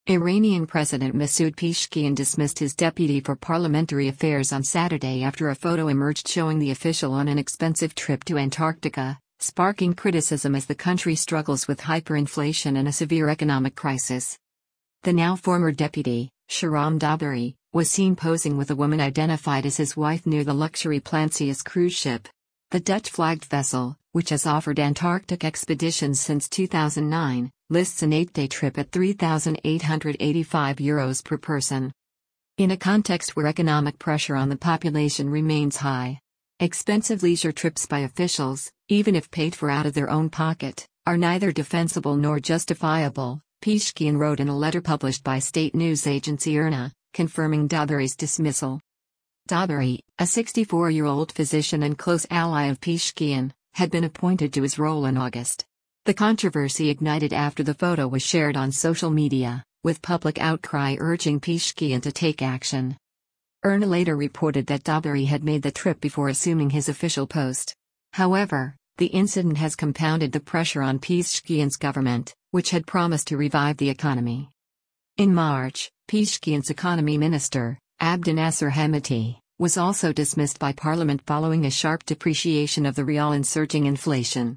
Iranian President Masoud Pezeshkian dismissed his deputy for parliamentary affairs on Saturday after a photo emerged showing the official on an expensive trip to Antarctica, sparking criticism as the country struggles with hyperinflation and a severe economic crisis. The now former deputy, Shahram Dabari, was seen posing with a woman identified as his wife near the luxury Plancius cruise ship. The Dutch-flagged vessel, which has offered Antarctic expeditions since 2009, lists an 8-day trip at €3,885 per person. In a context where economic pressure on the population remains high, expensive leisure trips by officials, even if paid for out of their own pocket, are neither defensible nor justifiable, Pezeshkian wrote in a letter published by state news agency IRNA, confirming Dabari's dismissal. Dabari, a 64-year-old physician and close ally of Pezeshkian, had been appointed to his role in August. The controversy ignited after the photo was shared on social media, with public outcry urging Pezeshkian to take action. IRNA later reported that Dabari had made the trip before assuming his official post. However, the incident has compounded the pressure on Pezeshkian's government, which had promised to revive the economy. In March, Pezeshkian's economy minister, Abdinasser Hemeti, was also dismissed by parliament following a sharp depreciation of the rial and surging inflation.